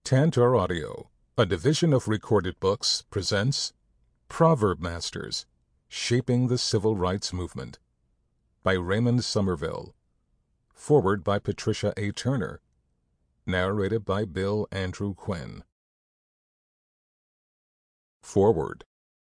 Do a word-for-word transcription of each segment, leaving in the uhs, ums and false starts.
Tantor Audio, a division of Recorded Books, presents Proverb Masters, Shaping the Civil Rights Movement by Raymond Somerville. Foreword by Patricia A. Turner. Narrated by Bill Andrew Quinn. Foreword.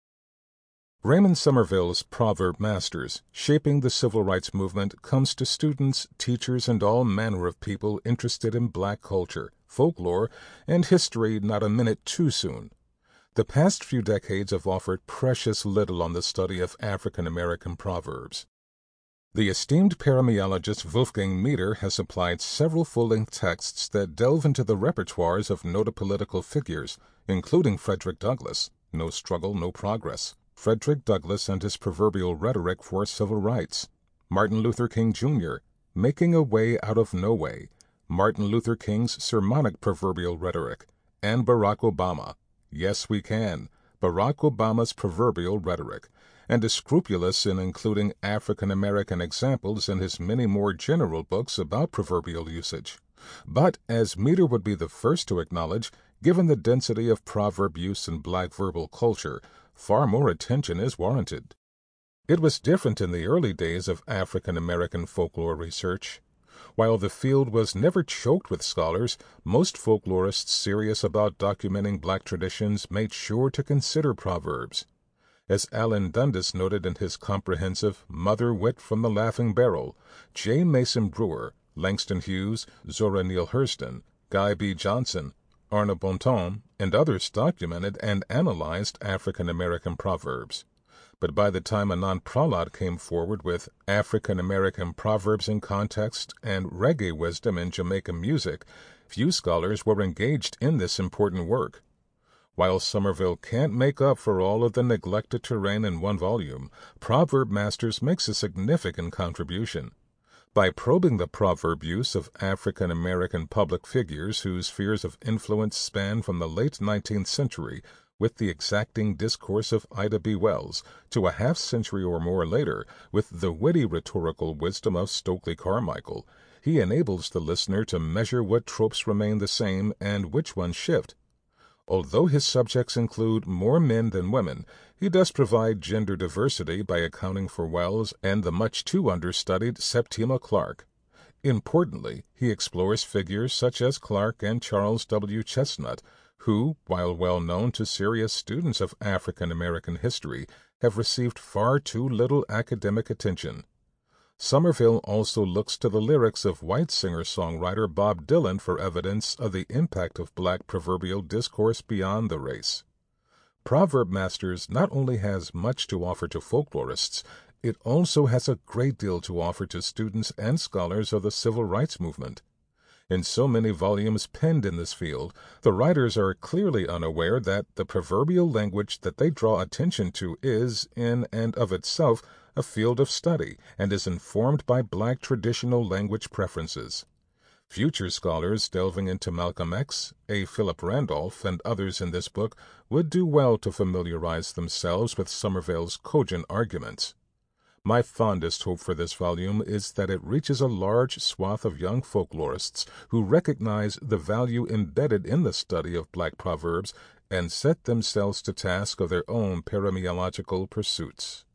Raymond Somerville's Proverb Masters, Shaping the Civil Rights Movement comes to students, teachers, and all manner of people interested in black culture, folklore, and history not a minute too soon. The past few decades have offered precious little on the study of African American proverbs. The esteemed paramiologist Wolfgang Meeder has applied several full-length texts that delve into the repertoires of noted political figures, including Frederick Douglass, No Struggle, No Progress, Frederick Douglass and His Proverbial Rhetoric for Civil Rights, Martin Luther King Junior, Making a Way Out of No Way, Martin Luther King's Sermonic Proverbial Rhetoric, and Barack Obama, Yes We Can, Barack Obama's Proverbial Rhetoric, and is scrupulous in including African American examples in his many more general books about proverbial usage. But, as Meeder would be the first to acknowledge, given the density of proverb use in black verbal culture, far more attention is warranted. It was different in the early days of African American folklore research. While the field was never choked with scholars, most folklorists serious about documenting black traditions made sure to consider proverbs. As Alan Dundas noted in his comprehensive Mother Wit from the Laughing Barrel, J. Mason Brewer, Langston Hughes, Zora Neale Hurston, Guy B. Johnson, Arna Bontemps, and others documented and analyzed African American proverbs. But by the time Anand Prahlad came forward with African American Proverbs in Context and Reggae Wisdom in Jamaican Music, few scholars were engaged in this important work. While Somerville can't make up for all of the neglected terrain in one volume, Proverb Masters makes a significant contribution. By probing the proverb use of African American public figures whose spheres of influence span from the late nineteenth century with the exacting discourse of Ida B. Wells to a half-century or more later with the witty rhetorical wisdom of Stokely Carmichael, he enables the listener to measure what tropes remain the same and which ones shift. Although his subjects include more men than women, he does provide gender diversity by accounting for Wells and the much-too-understudied Septima Clark. Importantly, he explores figures such as Clark and Charles W. Chestnut, who, while well known to serious students of African American history, have received far too little academic attention. Somerville also looks to the lyrics of white singer-songwriter Bob Dylan for evidence of the impact of black proverbial discourse beyond the race. Proverb Masters not only has much to offer to folklorists, it also has a great deal to offer to students and scholars of the civil rights movement. In so many volumes penned in this field, the writers are clearly unaware that the proverbial language that they draw attention to is, in and of itself, a field of study and is informed by black traditional language preferences. Future scholars delving into Malcolm X, A. Philip Randolph, and others in this book would do well to familiarize themselves with Somerville's cogent arguments. My fondest hope for this volume is that it reaches a large swath of young folklorists who recognize the value embedded in the study of black proverbs and set themselves to task of their own paramiological pursuits.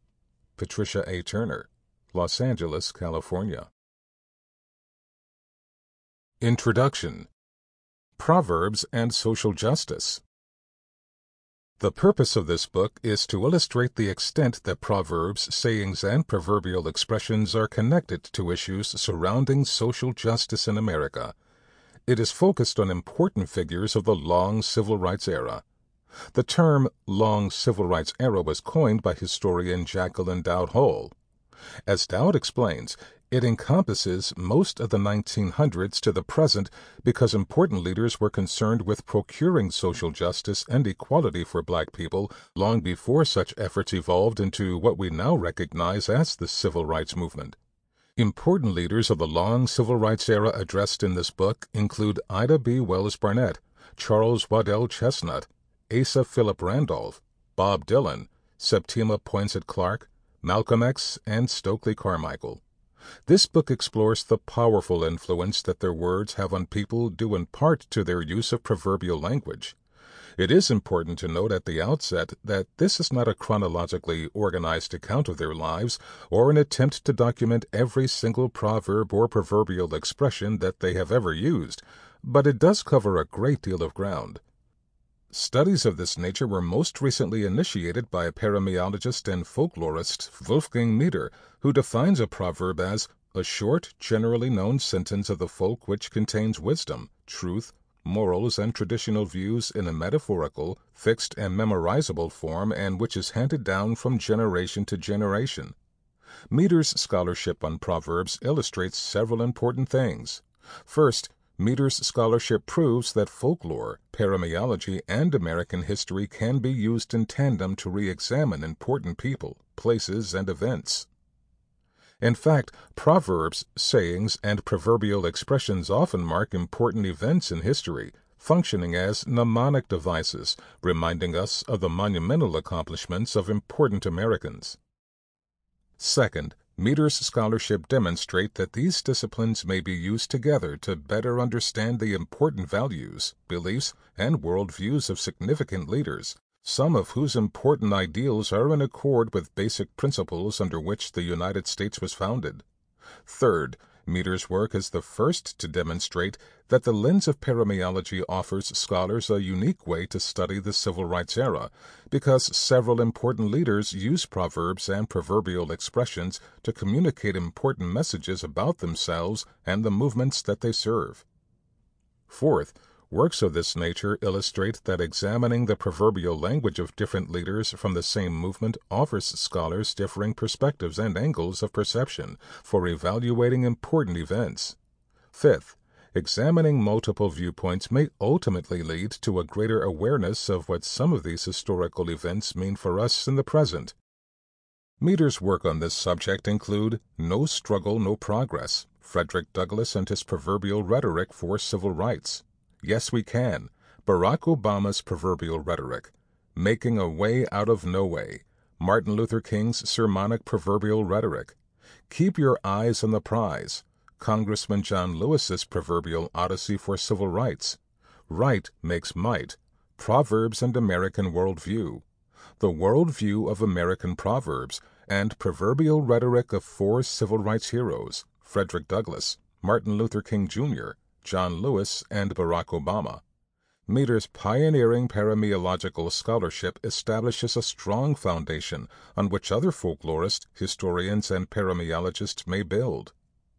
Patricia A. Turner, Los Angeles, California. Introduction. Proverbs and Social Justice. The purpose of this book is to illustrate the extent that proverbs, sayings, and proverbial expressions are connected to issues surrounding social justice in America. It is focused on important figures of the long civil rights era. The term long civil rights era was coined by historian Jacqueline Dowd Hall. As Dowd explains, it encompasses most of the nineteen hundreds to the present because important leaders were concerned with procuring social justice and equality for black people long before such efforts evolved into what we now recognize as the civil rights movement. Important leaders of the long civil rights era addressed in this book include Ida B. Wells Barnett, Charles Waddell Chestnut, Asa Philip Randolph, Bob Dylan, Septima Poinsett Clark, Malcolm X, and Stokely Carmichael. This book explores the powerful influence that their words have on people due in part to their use of proverbial language. It is important to note at the outset that this is not a chronologically organized account of their lives or an attempt to document every single proverb or proverbial expression that they have ever used, but it does cover a great deal of ground. Studies of this nature were most recently initiated by parameologist and folklorist Wolfgang Mieder, who defines a proverb as a short, generally known sentence of the folk which contains wisdom, truth, morals, and traditional views in a metaphorical, fixed, and memorizable form, and which is handed down from generation to generation. Mieder's scholarship on proverbs illustrates several important things. First, Mieder's scholarship proves that folklore, parameology, and American history can be used in tandem to re-examine important people, places, and events. In fact, proverbs, sayings, and proverbial expressions often mark important events in history, functioning as mnemonic devices, reminding us of the monumental accomplishments of important Americans. Second, Mieder's scholarship demonstrates that these disciplines may be used together to better understand the important values, beliefs, and worldviews of significant leaders, some of whose important ideals are in accord with basic principles under which the United States was founded. Third, Mieder's work is the first to demonstrate that the lens of parameology offers scholars a unique way to study the civil rights era, because several important leaders use proverbs and proverbial expressions to communicate important messages about themselves and the movements that they serve. Fourth, works of this nature illustrate that examining the proverbial language of different leaders from the same movement offers scholars differing perspectives and angles of perception for evaluating important events. Fifth, examining multiple viewpoints may ultimately lead to a greater awareness of what some of these historical events mean for us in the present. Mieder's work on this subject include No Struggle, No Progress, Frederick Douglass and His Proverbial Rhetoric for Civil Rights, Yes We Can, Barack Obama's Proverbial Rhetoric, Making a Way Out of No Way, Martin Luther King's Sermonic Proverbial Rhetoric, Keep Your Eyes on the Prize, Congressman John Lewis's Proverbial Odyssey for Civil Rights, Right Makes Might, Proverbs and American Worldview, The Worldview of American Proverbs, and Proverbial Rhetoric of Four Civil Rights Heroes, Frederick Douglass, Martin Luther King Junior, John Lewis, and Barack Obama. Mieder's pioneering parameological scholarship establishes a strong foundation on which other folklorists, historians, and parameologists may build.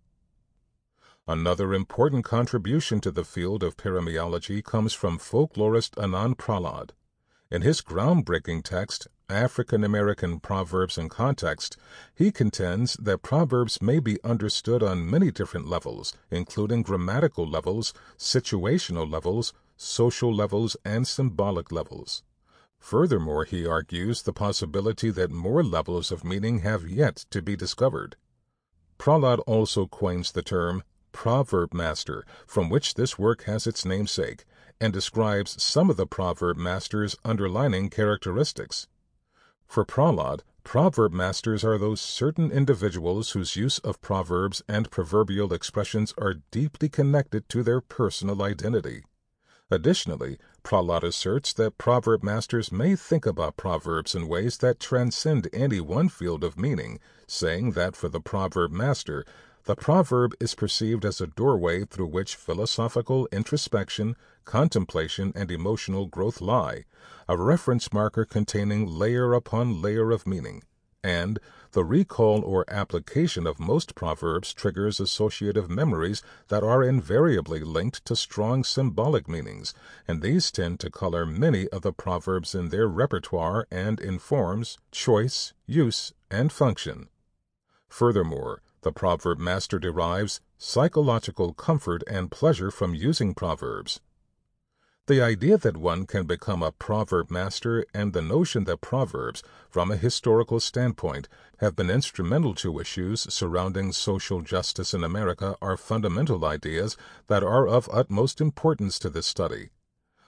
Another important contribution to the field of parameology comes from folklorist Anand Prahlad. In his groundbreaking text, African American Proverbs in Context, he contends that proverbs may be understood on many different levels, including grammatical levels, situational levels, social levels, and symbolic levels. Furthermore, he argues the possibility that more levels of meaning have yet to be discovered. Prahlad also coins the term proverb master, from which this work has its namesake, and describes some of the proverb master's underlining characteristics. For Prahlad, proverb masters are those certain individuals whose use of proverbs and proverbial expressions are deeply connected to their personal identity. Additionally, Prahlad asserts that proverb masters may think about proverbs in ways that transcend any one field of meaning, saying that for the proverb master, the proverb is perceived as a doorway through which philosophical introspection, contemplation, and emotional growth lie, a reference marker containing layer upon layer of meaning, and the recall or application of most proverbs triggers associative memories that are invariably linked to strong symbolic meanings, and these tend to color many of the proverbs in their repertoire and informs choice, use, and function. Furthermore, the proverb master derives psychological comfort and pleasure from using proverbs. The idea that one can become a proverb master and the notion that proverbs, from a historical standpoint, have been instrumental to issues surrounding social justice in America are fundamental ideas that are of utmost importance to this study.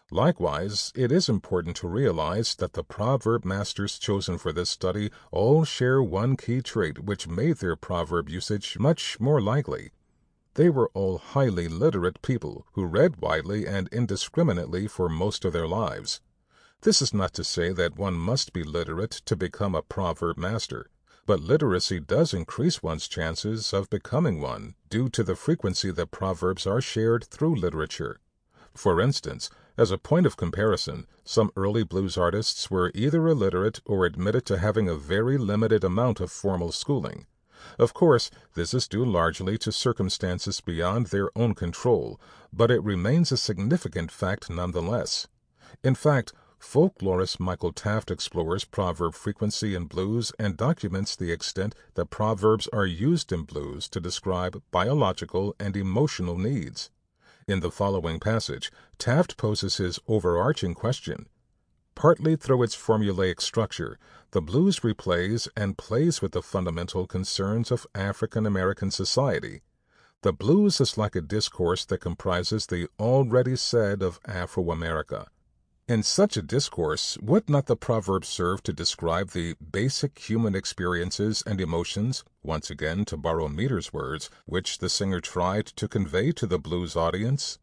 Likewise, it is important to realize that the proverb masters chosen for this study all share one key trait which made their proverb usage much more likely. They were all highly literate people who read widely and indiscriminately for most of their lives. This is not to say that one must be literate to become a proverb master, but literacy does increase one's chances of becoming one due to the frequency that proverbs are shared through literature. For instance, as a point of comparison, some early blues artists were either illiterate or admitted to having a very limited amount of formal schooling. Of course, this is due largely to circumstances beyond their own control, but it remains a significant fact nonetheless. In fact, folklorist Michael Taft explores proverb frequency in blues and documents the extent that proverbs are used in blues to describe biological and emotional needs. In the following passage, Taft poses his overarching question. Partly through its formulaic structure, the blues replays and plays with the fundamental concerns of African American society. The blues is like a discourse that comprises the already said of Afro-America. In such a discourse, would not the proverb serve to describe the basic human experiences and emotions, once again to borrow Meter's words, which the singer tried to convey to the blues audience?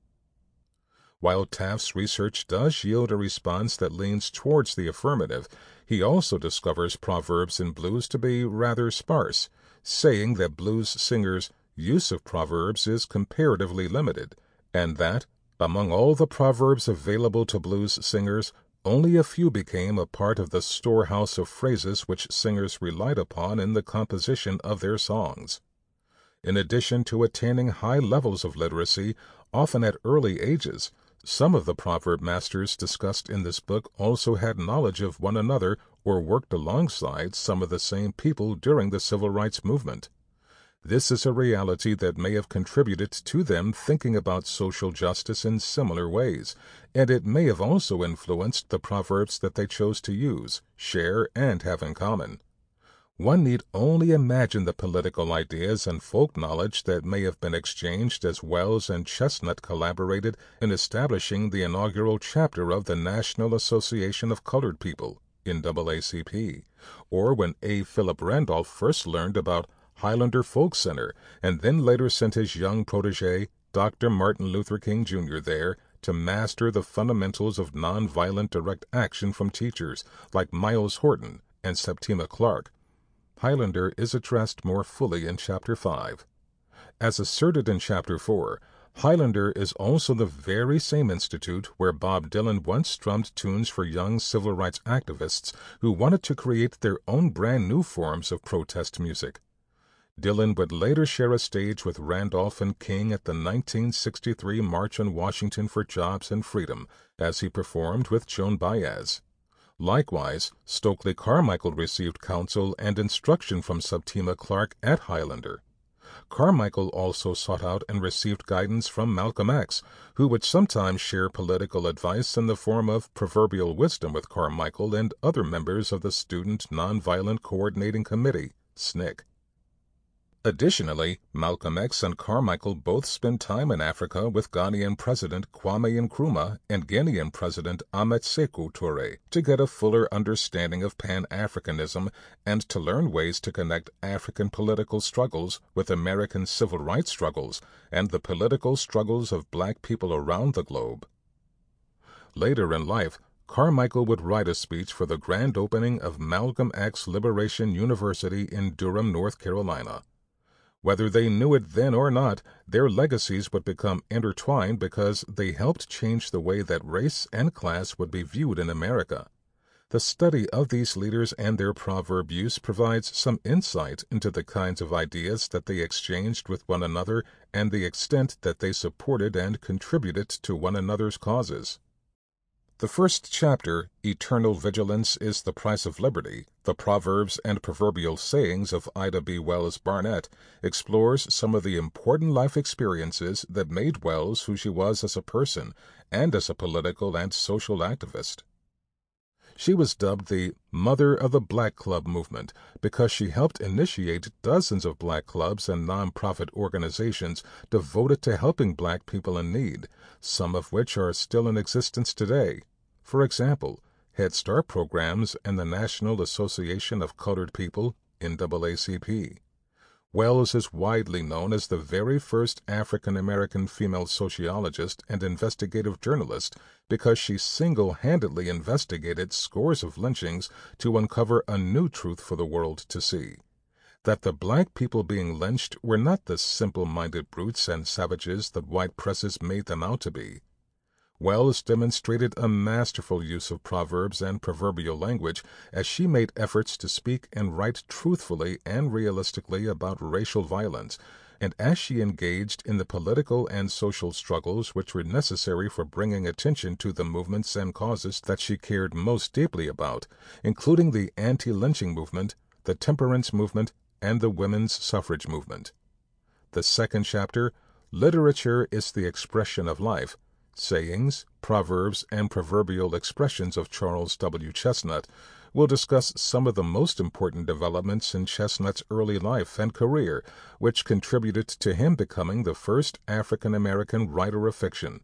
While Taft's research does yield a response that leans towards the affirmative, he also discovers proverbs in blues to be rather sparse, saying that blues singers' use of proverbs is comparatively limited, and that, among all the proverbs available to blues singers, only a few became a part of the storehouse of phrases which singers relied upon in the composition of their songs. In addition to attaining high levels of literacy, often at early ages, some of the proverb masters discussed in this book also had knowledge of one another or worked alongside some of the same people during the civil rights movement. This is a reality that may have contributed to them thinking about social justice in similar ways, and it may have also influenced the proverbs that they chose to use, share, and have in common. One need only imagine the political ideas and folk knowledge that may have been exchanged as Wells and Chestnut collaborated in establishing the inaugural chapter of the National Association of Colored People, N double A C P, or when A. Philip Randolph first learned about Highlander Folk Center, and then later sent his young protege, Doctor Martin Luther King Junior there to master the fundamentals of nonviolent direct action from teachers like Miles Horton and Septima Clark. Highlander is addressed more fully in Chapter five. As asserted in Chapter four, Highlander is also the very same institute where Bob Dylan once strummed tunes for young civil rights activists who wanted to create their own brand new forms of protest music. Dylan would later share a stage with Randolph and King at the nineteen sixty-three March on Washington for Jobs and Freedom, as he performed with Joan Baez. Likewise, Stokely Carmichael received counsel and instruction from Septima Clark at Highlander. Carmichael also sought out and received guidance from Malcolm X, who would sometimes share political advice in the form of proverbial wisdom with Carmichael and other members of the Student Nonviolent Coordinating Committee, S N C C. Additionally, Malcolm X and Carmichael both spent time in Africa with Ghanaian President Kwame Nkrumah and Guinean President Ahmed Sékou Touré to get a fuller understanding of Pan-Africanism and to learn ways to connect African political struggles with American civil rights struggles and the political struggles of black people around the globe. Later in life, Carmichael would write a speech for the grand opening of Malcolm X Liberation University in Durham, North Carolina. Whether they knew it then or not, their legacies would become intertwined because they helped change the way that race and class would be viewed in America. The study of these leaders and their proverb use provides some insight into the kinds of ideas that they exchanged with one another and the extent that they supported and contributed to one another's causes. The first chapter, Eternal Vigilance is the Price of Liberty, the Proverbs and Proverbial Sayings of Ida B. Wells Barnett, explores some of the important life experiences that made Wells who she was as a person and as a political and social activist. She was dubbed the Mother of the Black Club movement because she helped initiate dozens of black clubs and nonprofit organizations devoted to helping black people in need, some of which are still in existence today. For example, Head Start programs and the National Association of Colored People, N double A C P. Wells is widely known as the very first African-American female sociologist and investigative journalist because she single-handedly investigated scores of lynchings to uncover a new truth for the world to see: that the black people being lynched were not the simple-minded brutes and savages that white presses made them out to be. Wells demonstrated a masterful use of proverbs and proverbial language as she made efforts to speak and write truthfully and realistically about racial violence, and as she engaged in the political and social struggles which were necessary for bringing attention to the movements and causes that she cared most deeply about, including the anti-lynching movement, the temperance movement, and the women's suffrage movement. The second chapter, Literature is the Expression of Life, Sayings, Proverbs, and Proverbial Expressions of Charles W. Chesnutt, will discuss some of the most important developments in Chesnutt's early life and career, which contributed to him becoming the first African-American writer of fiction.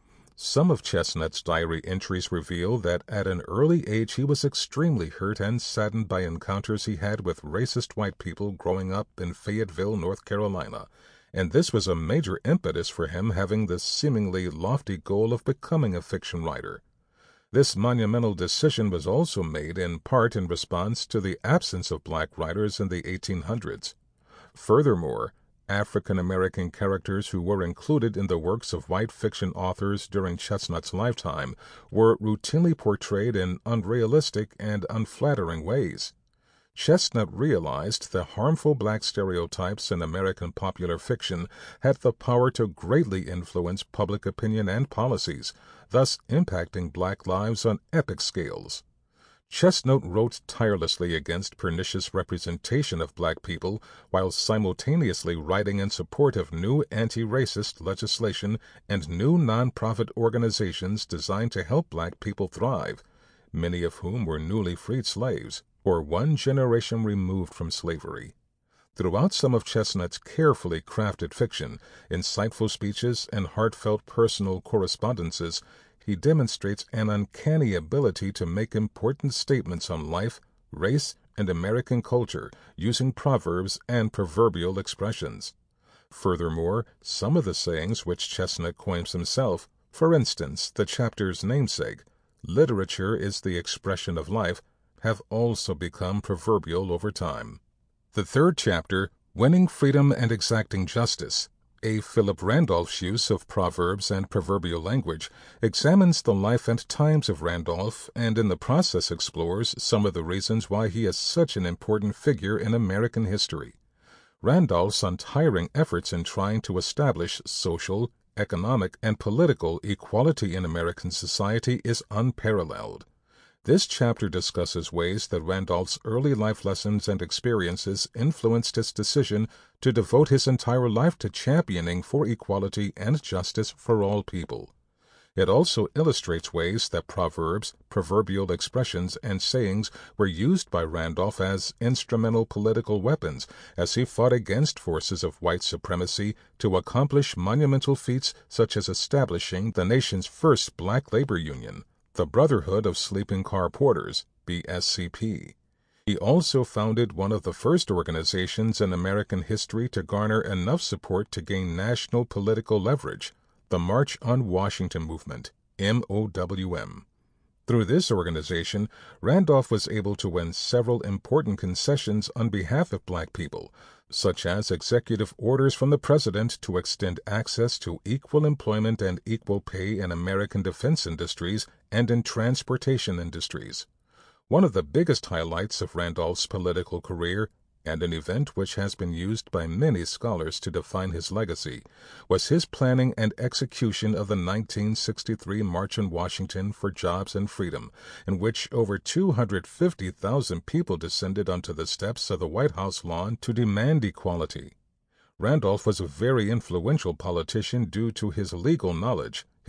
Some of Chesnutt's diary entries reveal that at an early age he was extremely hurt and saddened by encounters he had with racist white people growing up in Fayetteville, North Carolina, and this was a major impetus for him having the seemingly lofty goal of becoming a fiction writer. This monumental decision was also made in part in response to the absence of black writers in the eighteen hundreds. Furthermore, African-American characters who were included in the works of white fiction authors during Chesnutt's lifetime were routinely portrayed in unrealistic and unflattering ways. Chesnutt realized that harmful black stereotypes in American popular fiction had the power to greatly influence public opinion and policies, thus impacting black lives on epic scales. Chesnutt wrote tirelessly against pernicious representation of black people while simultaneously writing in support of new anti-racist legislation and new nonprofit organizations designed to help black people thrive, many of whom were newly freed slaves, or one generation removed from slavery. Throughout some of Chesnutt's carefully crafted fiction, insightful speeches, and heartfelt personal correspondences, he demonstrates an uncanny ability to make important statements on life, race, and American culture using proverbs and proverbial expressions. Furthermore, some of the sayings which Chesnutt coins himself, for instance, the chapter's namesake, "Literature is the Expression of Life," have also become proverbial over time. The third chapter, Winning Freedom and Exacting Justice, A. Philip Randolph's use of proverbs and proverbial language, examines the life and times of Randolph and in the process explores some of the reasons why he is such an important figure in American history. Randolph's untiring efforts in trying to establish social, economic, and political equality in American society is unparalleled. This chapter discusses ways that Randolph's early life lessons and experiences influenced his decision to devote his entire life to championing for equality and justice for all people. It also illustrates ways that proverbs, proverbial expressions, and sayings were used by Randolph as instrumental political weapons as he fought against forces of white supremacy to accomplish monumental feats such as establishing the nation's first black labor union, the Brotherhood of Sleeping Car Porters, B S C P. He also founded one of the first organizations in American history to garner enough support to gain national political leverage, the March on Washington Movement, M O W M. Through this organization, Randolph was able to win several important concessions on behalf of black people, such as executive orders from the president to extend access to equal employment and equal pay in American defense industries and in transportation industries. One of the biggest highlights of Randolph's political career, and an event which has been used by many scholars to define his legacy, was his planning and execution of the nineteen sixty-three March on Washington for Jobs and Freedom, in which over two hundred fifty thousand people descended onto the steps of the White House lawn to demand equality. Randolph was a very influential politician due to his legal knowledge,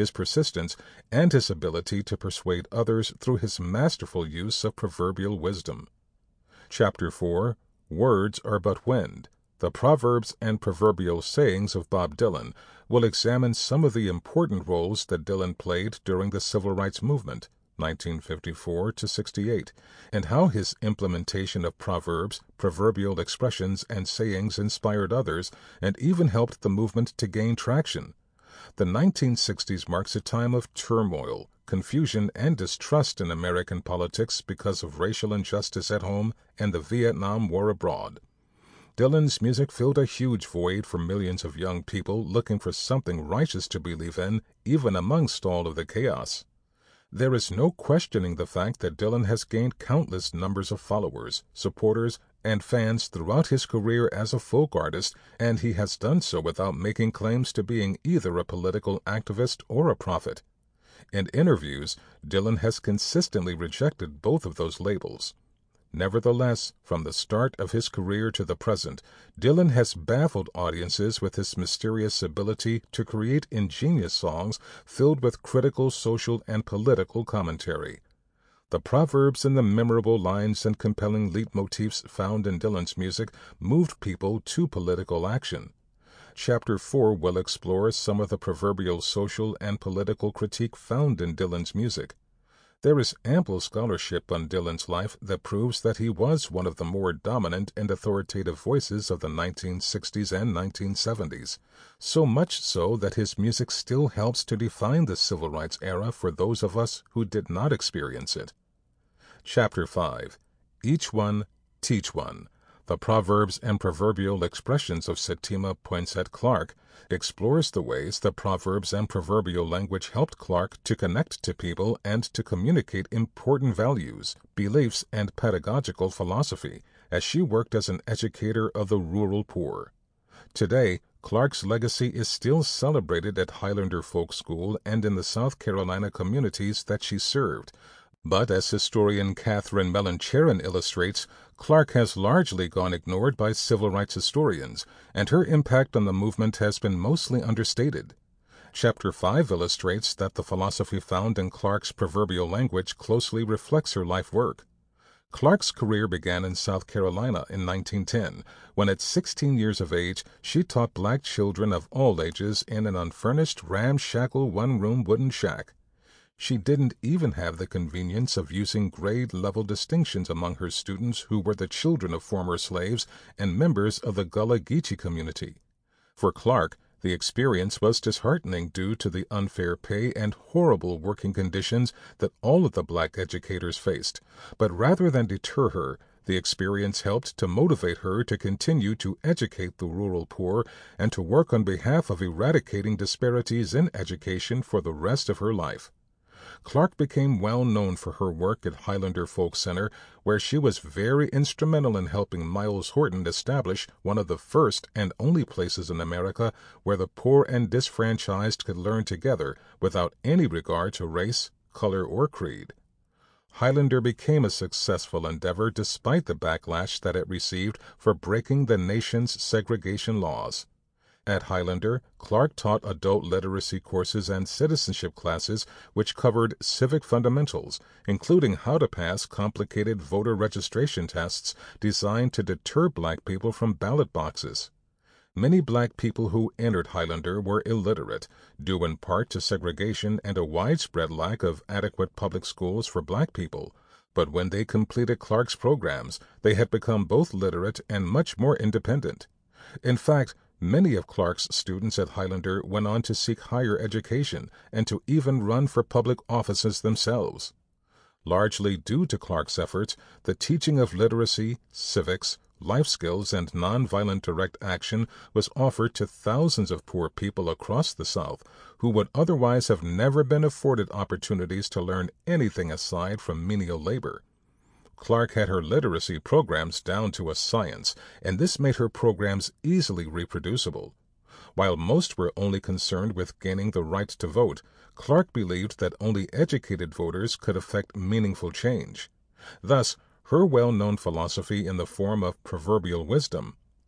his persistence, and his ability to persuade others through his masterful use of proverbial wisdom. Chapter four, Words Are But Wind, The Proverbs and Proverbial Sayings of Bob Dylan, will examine some of the important roles that Dylan played during the Civil Rights Movement, nineteen fifty-four to sixty-eight, and how his implementation of proverbs, proverbial expressions, and sayings inspired others and even helped the movement to gain traction. The nineteen sixties marks a time of turmoil, confusion, and distrust in American politics because of racial injustice at home and the Vietnam War abroad. Dylan's music filled a huge void for millions of young people looking for something righteous to believe in, even amongst all of the chaos. There is no questioning the fact that Dylan has gained countless numbers of followers, supporters, and fans throughout his career as a folk artist, and he has done so without making claims to being either a political activist or a prophet. In interviews, Dylan has consistently rejected both of those labels. Nevertheless, from the start of his career to the present, Dylan has baffled audiences with his mysterious ability to create ingenious songs filled with critical social and political commentary. The proverbs and the memorable lines and compelling leitmotifs found in Dylan's music moved people to political action. Chapter four will explore some of the proverbial social and political critique found in Dylan's music. There is ample scholarship on Dylan's life that proves that he was one of the more dominant and authoritative voices of the nineteen sixties and nineteen seventies, so much so that his music still helps to define the civil rights era for those of us who did not experience it. Chapter five, Each One, Teach One, The Proverbs and Proverbial Expressions of Septima Poinsett Clark, explores the ways the proverbs and proverbial language helped Clark to connect to people and to communicate important values, beliefs, and pedagogical philosophy as she worked as an educator of the rural poor. Today, Clark's legacy is still celebrated at Highlander Folk School and in the South Carolina communities that she served. But as historian Catherine Mellon-Charon illustrates, Clark has largely gone ignored by civil rights historians, and her impact on the movement has been mostly understated. Chapter five illustrates that the philosophy found in Clark's proverbial language closely reflects her life work. Clark's career began in South Carolina in nineteen ten, when at sixteen years of age she taught black children of all ages in an unfurnished, ramshackle one-room wooden shack. She didn't even have the convenience of using grade-level distinctions among her students who were the children of former slaves and members of the Gullah Geechee community. For Clark, the experience was disheartening due to the unfair pay and horrible working conditions that all of the black educators faced, but rather than deter her, the experience helped to motivate her to continue to educate the rural poor and to work on behalf of eradicating disparities in education for the rest of her life. Clark became well known for her work at Highlander Folk Center, where she was very instrumental in helping Miles Horton establish one of the first and only places in America where the poor and disfranchised could learn together without any regard to race, color, or creed. Highlander became a successful endeavor despite the backlash that it received for breaking the nation's segregation laws. At Highlander, Clark taught adult literacy courses and citizenship classes which covered civic fundamentals, including how to pass complicated voter registration tests designed to deter black people from ballot boxes. Many black people who entered Highlander were illiterate, due in part to segregation and a widespread lack of adequate public schools for black people. But when they completed Clark's programs, they had become both literate and much more independent. In fact, many of Clark's students at Highlander went on to seek higher education and to even run for public offices themselves. Largely due to Clark's efforts, the teaching of literacy, civics, life skills, and nonviolent direct action was offered to thousands of poor people across the South who would otherwise have never been afforded opportunities to learn anything aside from menial labor. Clark had her literacy programs down to a science, and this made her programs easily reproducible. While most were only concerned with gaining the right to vote, Clark believed that only educated voters could effect meaningful change. Thus, her well-known philosophy in the form of proverbial wisdom,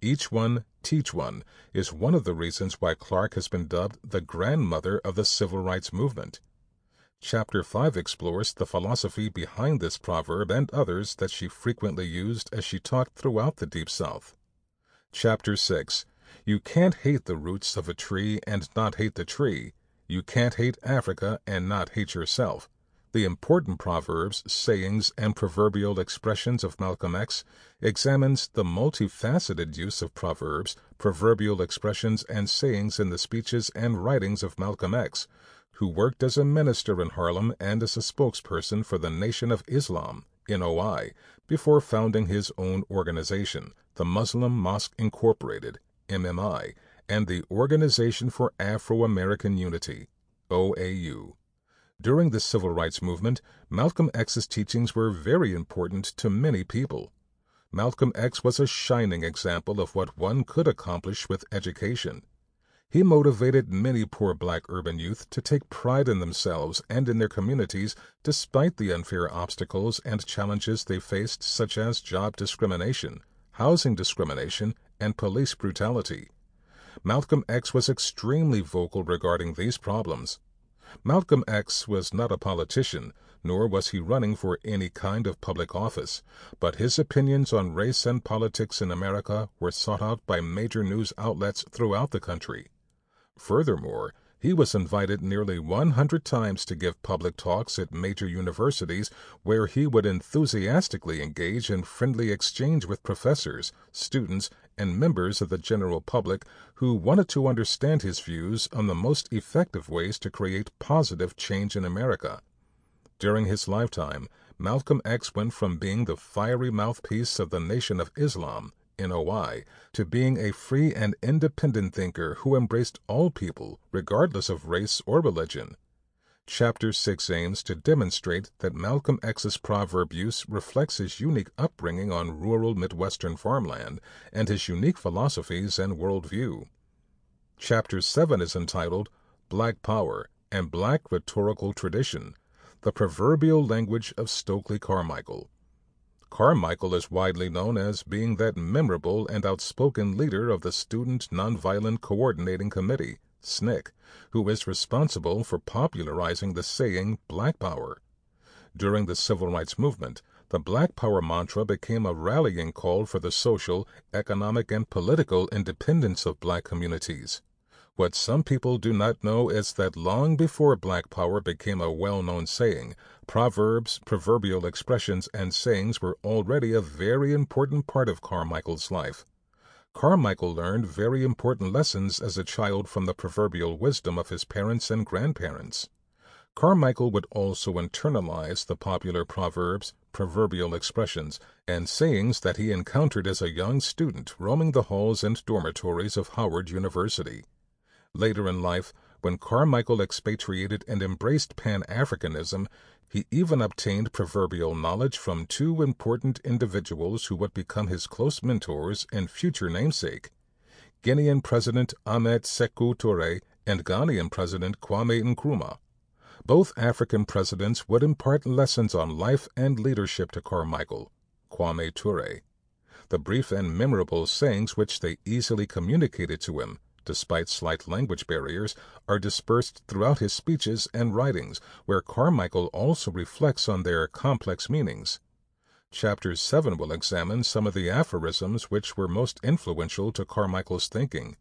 Each one, teach one, is one of the reasons why Clark has been dubbed the grandmother of the civil rights movement. Chapter five explores the philosophy behind this proverb and others that she frequently used as she taught throughout the Deep South. Chapter six. You can't hate the roots of a tree and not hate the tree. You can't hate Africa and not hate yourself. The important proverbs, sayings, and proverbial expressions of Malcolm X examines the multifaceted use of proverbs, proverbial expressions, and sayings in the speeches and writings of Malcolm X, who worked as a minister in Harlem and as a spokesperson for the Nation of Islam, N O I, before founding his own organization, the Muslim Mosque Incorporated, M M I, and the Organization for Afro-American Unity, O A U. During the Civil Rights Movement, Malcolm X's teachings were very important to many people. Malcolm X was a shining example of what one could accomplish with education. He motivated many poor black urban youth to take pride in themselves and in their communities despite the unfair obstacles and challenges they faced, such as job discrimination, housing discrimination, and police brutality. Malcolm X was extremely vocal regarding these problems. Malcolm X was not a politician, nor was he running for any kind of public office, but his opinions on race and politics in America were sought out by major news outlets throughout the country. Furthermore, he was invited nearly one hundred times to give public talks at major universities where he would enthusiastically engage in friendly exchange with professors, students, and members of the general public who wanted to understand his views on the most effective ways to create positive change in America. During his lifetime, Malcolm X went from being the fiery mouthpiece of the Nation of Islam, N O I, to being a free and independent thinker who embraced all people, regardless of race or religion. Chapter six aims to demonstrate that Malcolm X's proverb use reflects his unique upbringing on rural Midwestern farmland and his unique philosophies and worldview. Chapter seven is entitled Black Power and Black Rhetorical Tradition, the Proverbial Language of Stokely Carmichael. Carmichael is widely known as being that memorable and outspoken leader of the Student Nonviolent Coordinating Committee, S N C C, who is responsible for popularizing the saying Black Power. During the Civil Rights Movement, the Black Power mantra became a rallying call for the social, economic, and political independence of black communities. What some people do not know is that long before Black Power became a well-known saying, proverbs, proverbial expressions, and sayings were already a very important part of Carmichael's life. Carmichael learned very important lessons as a child from the proverbial wisdom of his parents and grandparents. Carmichael would also internalize the popular proverbs, proverbial expressions, and sayings that he encountered as a young student roaming the halls and dormitories of Howard University. Later in life, when Carmichael expatriated and embraced Pan-Africanism, he even obtained proverbial knowledge from two important individuals who would become his close mentors and future namesake, Guinean President Ahmed Sékou Touré and Ghanaian President Kwame Nkrumah. Both African presidents would impart lessons on life and leadership to Carmichael, Kwame Touré. The brief and memorable sayings which they easily communicated to him, despite slight language barriers, are dispersed throughout his speeches and writings, where Carmichael also reflects on their complex meanings. Chapter seven will examine some of the aphorisms which were most influential to Carmichael's thinking.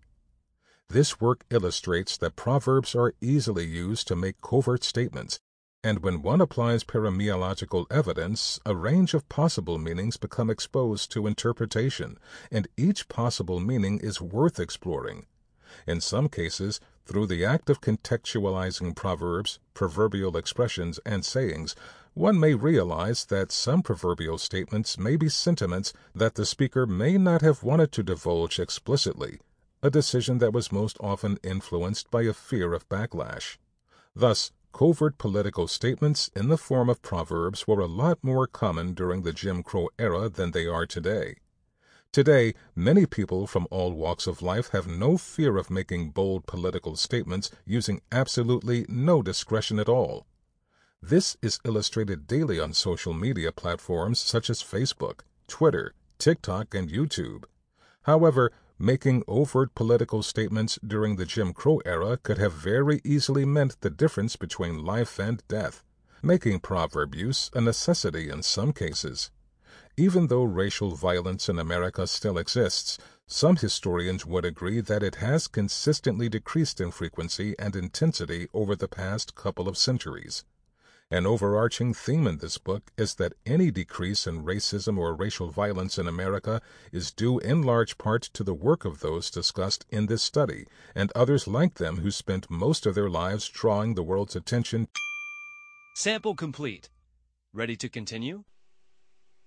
This work illustrates that proverbs are easily used to make covert statements, and when one applies paramiological evidence, a range of possible meanings become exposed to interpretation, and each possible meaning is worth exploring. In some cases, through the act of contextualizing proverbs, proverbial expressions, and sayings, one may realize that some proverbial statements may be sentiments that the speaker may not have wanted to divulge explicitly, a decision that was most often influenced by a fear of backlash. Thus, covert political statements in the form of proverbs were a lot more common during the Jim Crow era than they are today. Today, many people from all walks of life have no fear of making bold political statements using absolutely no discretion at all. This is illustrated daily on social media platforms such as Facebook, Twitter, TikTok, and YouTube. However, making overt political statements during the Jim Crow era could have very easily meant the difference between life and death, making proverb use a necessity in some cases. Even though racial violence in America still exists, some historians would agree that it has consistently decreased in frequency and intensity over the past couple of centuries. An overarching theme in this book is that any decrease in racism or racial violence in America is due in large part to the work of those discussed in this study and others like them who spent most of their lives drawing the world's attention. Sample complete. Ready to continue?